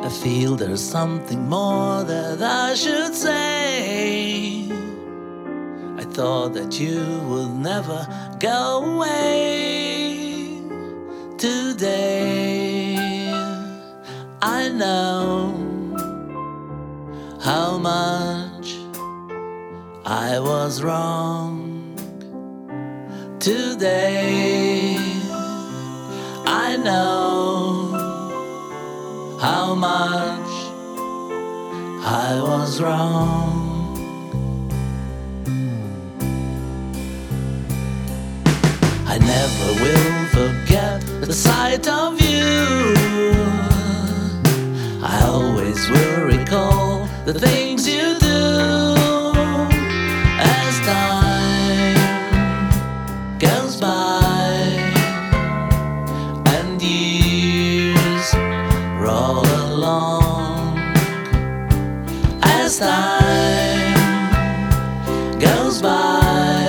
I feel there's something more that I should say. I thought that you would never go away. Today I know how much I was wrong. Today I know how much I was wrong. I never will forget the sight of you. I always will recall the things you do. As time goes by and years roll along, as time goes by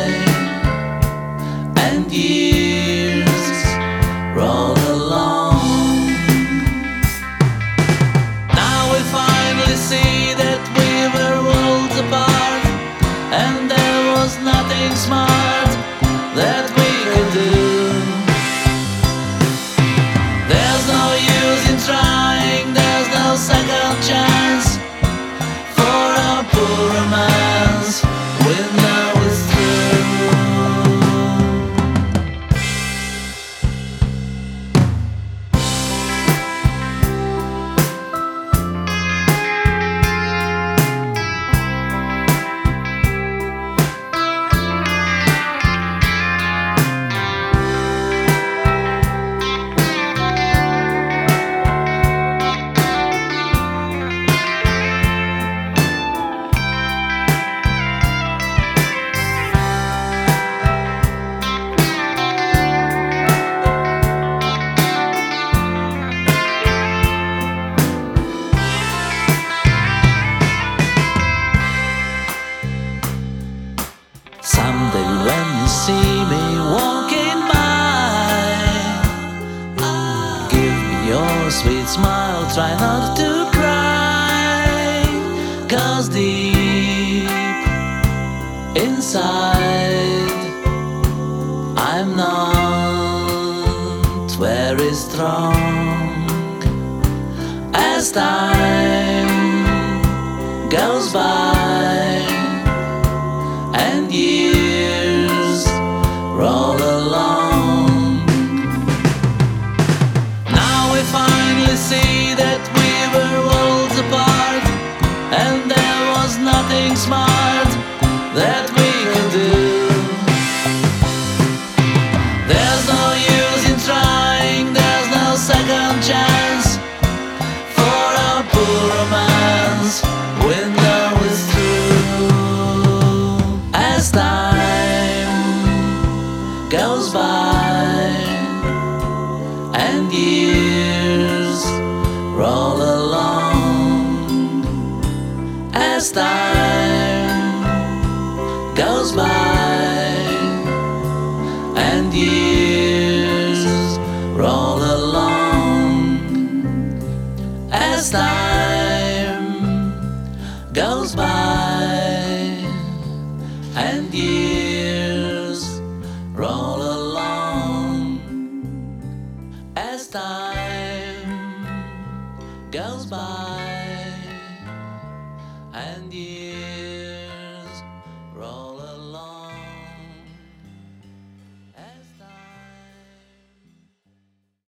and years roll along, now we finally see that we were worlds apart, and there was nothing smart that we could do. There's no use in trying, there's no second chance for a poor romance. We know it's true. Someday when you see me walking by, give me your sweet smile, try not to cry, 'cause deep inside I'm not very strong. As time goes by and years roll along, now we finally see that we were worlds apart, and there was nothing smart that we could do. There's no use in trying, there's no second chance for a poor romance. We know it's true. As time goes by and years roll along, as time goes by and years roll along, as time goes by and years roll along, as time goes by and years